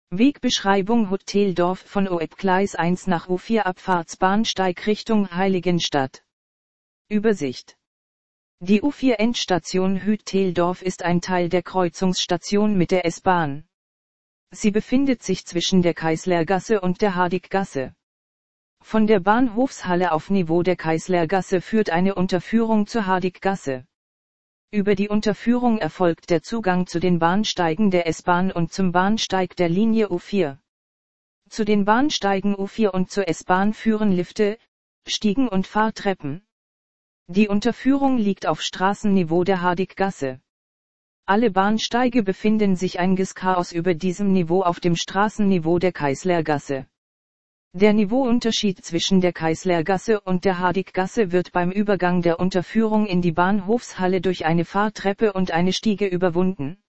Wegbeschreibung Hoteldorf von OEB Gleis 1 nach U4 Abfahrtsbahnsteig Richtung Heiligenstadt. Übersicht. Die U4 Endstation Hoteldorf ist ein Teil der Kreuzungsstation mit der S-Bahn. Sie befindet sich zwischen der Kayßlergasse und der Hadiggasse. Von der Bahnhofshalle auf Niveau der Kayßlergasse führt eine Unterführung zur Hadiggasse. Über die Unterführung erfolgt der Zugang zu den Bahnsteigen der S-Bahn und zum Bahnsteig der Linie U4. Zu den Bahnsteigen U4 und zur S-Bahn führen Lifte, Stiegen und Fahrtreppen. Die Unterführung liegt auf Straßenniveau der Hadiggasse. Alle Bahnsteige befinden sich ein Chaos über diesem Niveau auf dem Straßenniveau der Kayßlergasse. Der Niveauunterschied zwischen der Kayßlergasse und der Hadiggasse wird beim Übergang der Unterführung in die Bahnhofshalle durch eine Fahrtreppe und eine Stiege überwunden.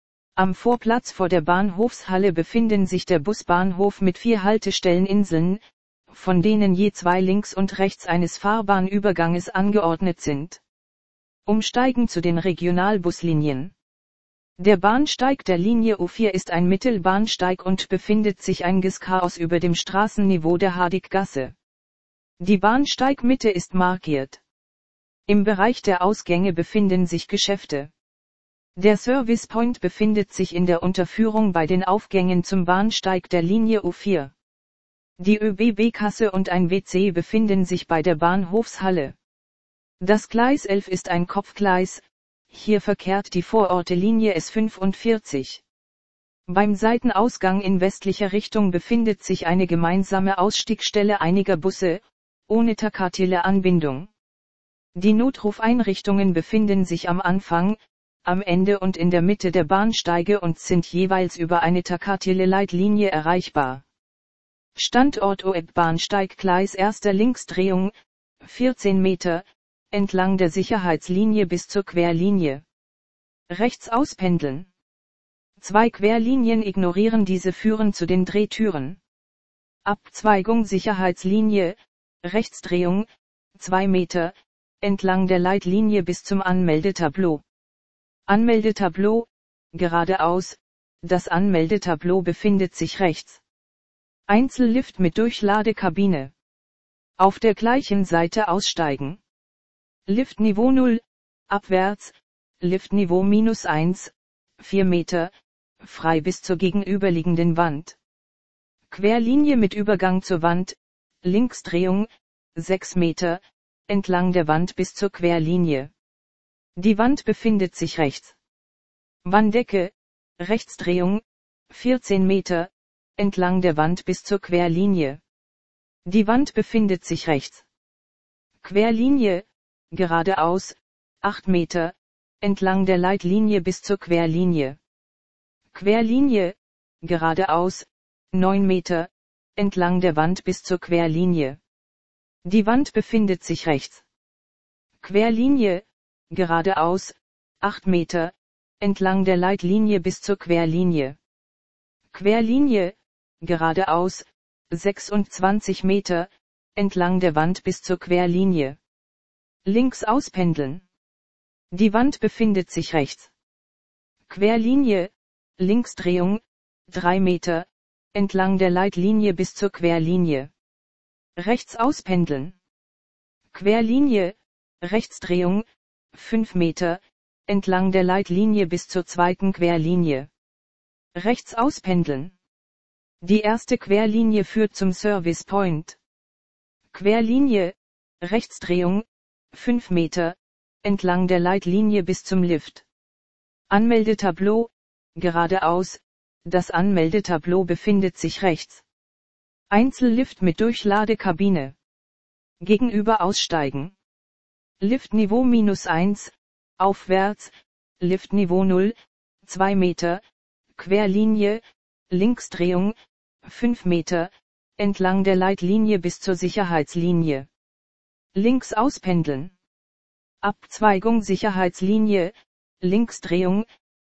Am Vorplatz vor der Bahnhofshalle befinden sich der Busbahnhof mit 4 Haltestelleninseln, von denen je 2 links und rechts eines Fahrbahnüberganges angeordnet sind. Umsteigen zu den Regionalbuslinien. Der Bahnsteig der Linie U4 ist ein Mittelbahnsteig und befindet sich ein Chaos über dem Straßenniveau der Hadiggasse. Die Bahnsteigmitte ist markiert. Im Bereich der Ausgänge befinden sich Geschäfte. Der Service Point befindet sich in der Unterführung bei den Aufgängen zum Bahnsteig der Linie U4. Die ÖBB-Kasse und ein WC befinden sich bei der Bahnhofshalle. Das Gleis 11 ist ein Kopfgleis. Hier verkehrt die Vororte-Linie S45. Beim Seitenausgang in westlicher Richtung befindet sich eine gemeinsame Ausstiegsstelle einiger Busse, ohne Takatile-Anbindung. Die Notrufeinrichtungen befinden sich am Anfang, am Ende und in der Mitte der Bahnsteige und sind jeweils über eine Takatile-Leitlinie erreichbar. Standort OEB-Bahnsteig Gleis 1. Linksdrehung, 14 Meter, entlang der Sicherheitslinie bis zur Querlinie. Rechts auspendeln. 2 Querlinien ignorieren diese führen zu den Drehtüren. Abzweigung Sicherheitslinie, Rechtsdrehung, 2 Meter, entlang der Leitlinie bis zum Anmeldetableau. Anmeldetableau, geradeaus, das Anmeldetableau befindet sich rechts. Einzellift mit Durchladekabine. Auf der gleichen Seite aussteigen. Liftniveau 0, abwärts, Liftniveau -1, 4 Meter, frei bis zur gegenüberliegenden Wand. Querlinie mit Übergang zur Wand, Linksdrehung, 6 Meter, entlang der Wand bis zur Querlinie. Die Wand befindet sich rechts. Wanddecke, Rechtsdrehung, 14 Meter, entlang der Wand bis zur Querlinie. Die Wand befindet sich rechts. Querlinie, geradeaus, 8 Meter, entlang der Leitlinie bis zur Querlinie. Querlinie, geradeaus, 9 Meter, entlang der Wand bis zur Querlinie. Die Wand befindet sich rechts. Querlinie, geradeaus, 8 Meter, entlang der Leitlinie bis zur Querlinie. Querlinie, geradeaus, 26 Meter, entlang der Wand bis zur Querlinie. Links auspendeln. Die Wand befindet sich rechts. Querlinie, Linksdrehung, 3 Meter, entlang der Leitlinie bis zur Querlinie. Rechts auspendeln. Querlinie, Rechtsdrehung, 5 Meter, entlang der Leitlinie bis zur zweiten Querlinie. Rechts auspendeln. Die erste Querlinie führt zum Service Point. Querlinie, Rechtsdrehung, 5 Meter, entlang der Leitlinie bis zum Lift. Anmeldetableau, geradeaus, das Anmeldetableau befindet sich rechts. Einzellift mit Durchladekabine. Gegenüber aussteigen. Liftniveau -1, aufwärts, Liftniveau 0, 2 Meter, Querlinie, Linksdrehung, 5 Meter, entlang der Leitlinie bis zur Sicherheitslinie. Links auspendeln. Abzweigung Sicherheitslinie, Linksdrehung,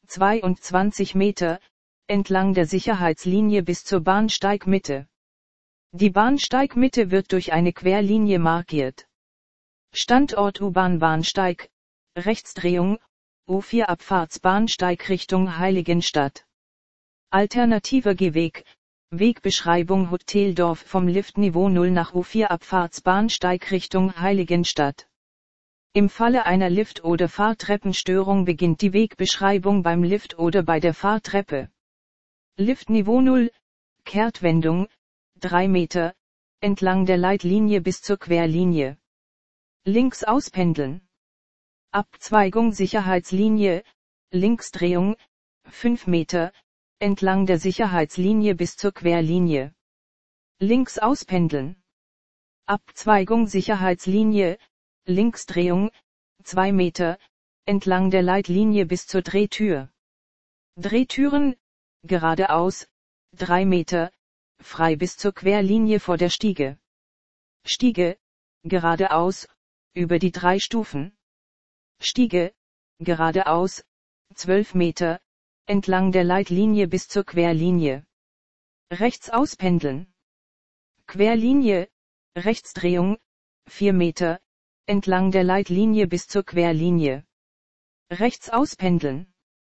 22 Meter, entlang der Sicherheitslinie bis zur Bahnsteigmitte. Die Bahnsteigmitte wird durch eine Querlinie markiert. Standort U-Bahn-Bahnsteig, Rechtsdrehung, U4 Abfahrtsbahnsteig Richtung Heiligenstadt. Alternativer Gehweg, Wegbeschreibung Hoteldorf vom Liftniveau 0 nach U4 Abfahrtsbahnsteig Richtung Heiligenstadt. Im Falle einer Lift- oder Fahrtreppenstörung beginnt die Wegbeschreibung beim Lift oder bei der Fahrtreppe. Liftniveau 0, Kehrtwendung, 3 Meter, entlang der Leitlinie bis zur Querlinie. Links auspendeln. Abzweigung Sicherheitslinie, Linksdrehung, 5 Meter, entlang der Sicherheitslinie bis zur Querlinie. Links auspendeln. Abzweigung Sicherheitslinie, Linksdrehung, 2 Meter, entlang der Leitlinie bis zur Drehtür. Drehtüren, geradeaus, 3 Meter, frei bis zur Querlinie vor der Stiege. Stiege, geradeaus, über die 3 Stufen. Stiege, geradeaus, 12 Meter, entlang der Leitlinie bis zur Querlinie. Rechts auspendeln. Querlinie, Rechtsdrehung, 4 Meter, entlang der Leitlinie bis zur Querlinie. Rechts auspendeln.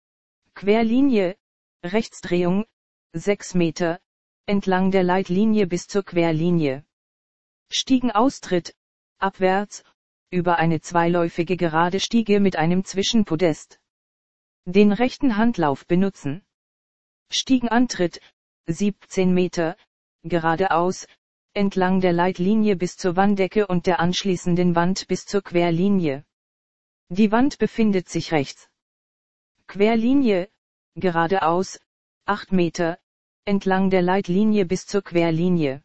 Querlinie, Rechtsdrehung, 6 Meter, entlang der Leitlinie bis zur Querlinie. Stiegenaustritt, abwärts, über eine zweiläufige gerade Stiege mit einem Zwischenpodest. Den rechten Handlauf benutzen. Stiegenantritt, 17 Meter, geradeaus, entlang der Leitlinie bis zur Wanddecke und der anschließenden Wand bis zur Querlinie. Die Wand befindet sich rechts. Querlinie, geradeaus, 8 Meter, entlang der Leitlinie bis zur Querlinie.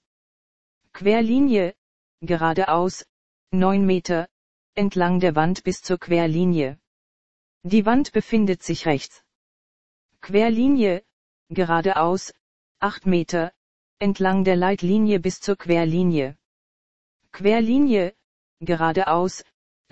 Querlinie, geradeaus, 9 Meter, entlang der Wand bis zur Querlinie. Die Wand befindet sich rechts. Querlinie, geradeaus, 8 Meter, entlang der Leitlinie bis zur Querlinie. Querlinie, geradeaus,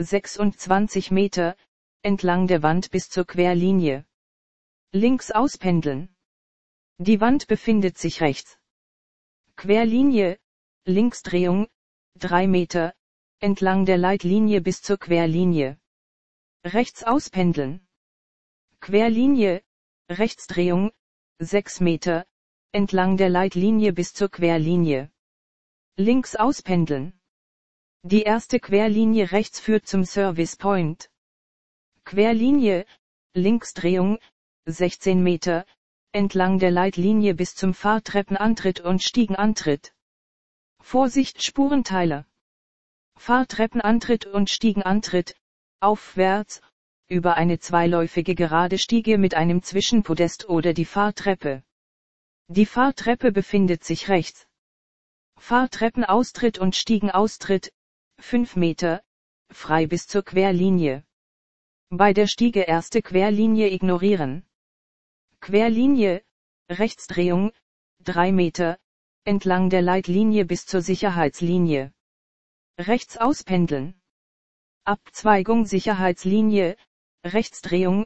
26 Meter, entlang der Wand bis zur Querlinie. Links auspendeln. Die Wand befindet sich rechts. Querlinie, Linksdrehung, 3 Meter, entlang der Leitlinie bis zur Querlinie. Rechts auspendeln. Querlinie, Rechtsdrehung, 6 Meter, entlang der Leitlinie bis zur Querlinie. Links auspendeln. Die erste Querlinie rechts führt zum Service Point. Querlinie, Linksdrehung, 16 Meter, entlang der Leitlinie bis zum Fahrtreppenantritt und Stiegenantritt. Vorsicht Spurenteiler. Fahrtreppenantritt und Stiegenantritt, aufwärts, über eine zweiläufige gerade Stiege mit einem Zwischenpodest oder die Fahrtreppe. Die Fahrtreppe befindet sich rechts. Fahrtreppenaustritt und Stiegenaustritt, 5 Meter, frei bis zur Querlinie. Bei der Stiege erste Querlinie ignorieren. Querlinie, Rechtsdrehung, 3 Meter, entlang der Leitlinie bis zur Sicherheitslinie. Rechts auspendeln. Abzweigung Sicherheitslinie, Rechtsdrehung,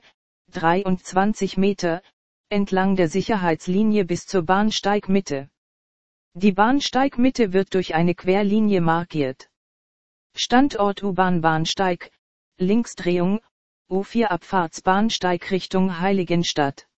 23 Meter, entlang der Sicherheitslinie bis zur Bahnsteigmitte. Die Bahnsteigmitte wird durch eine Querlinie markiert. Standort U-Bahn-Bahnsteig, Linksdrehung, U4 Abfahrtsbahnsteig Richtung Heiligenstadt.